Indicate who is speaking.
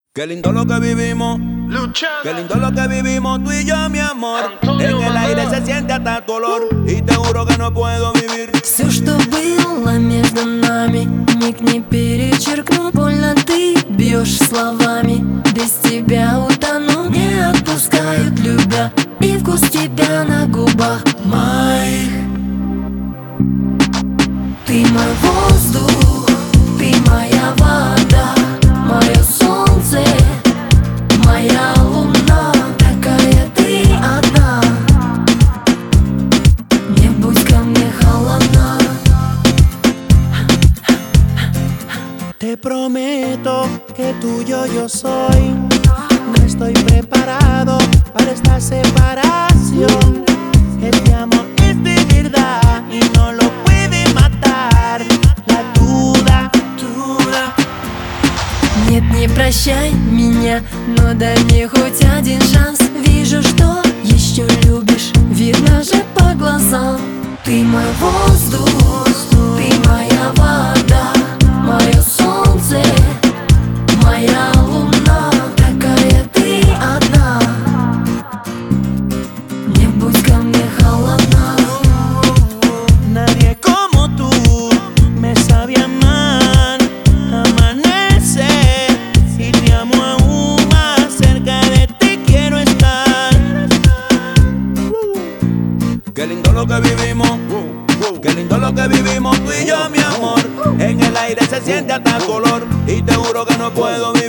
Speaker 1: Qué lindo lo que vivimos,
Speaker 2: Luciana.
Speaker 1: qué lindo lo que vivimos tú y yo, mi amor.
Speaker 2: Antonio
Speaker 1: En el aire
Speaker 2: Banderas.
Speaker 1: se siente hasta tu olor y te juro que no puedo vivir.
Speaker 3: Все, что было между нами, миг не перечеркну. Больно ты бьешь словами, без тебя утону. Не отпускают, любя, и вкус тебя на губах моих. Ты мой воздух, ты моя вода, мое солнце, моя луна. Такая ты одна, не будь ко мне холодна.
Speaker 4: Te prometo que tuyo yo soy. No estoy preparado para esta separación. Este amor es de verdad y no lo puede matar la duda.
Speaker 3: Нет, не прощай меня, но дай мне хоть один шанс. Вижу, что еще любишь, видно же по глазам. Ты мой воздух, ты моя вода, мое солнце, моя луна. Такая ты одна, не будь ко мне холодна.
Speaker 4: Nadie como tú me sabe amar, amanecer y te amo aún más. Cerca de ti quiero estar.
Speaker 1: Qué lindo lo que vivimos, qué lindo lo que vivimos tú y yo, mi amor. En el aire se siente hasta tu olor y te juro que no puedo vivir.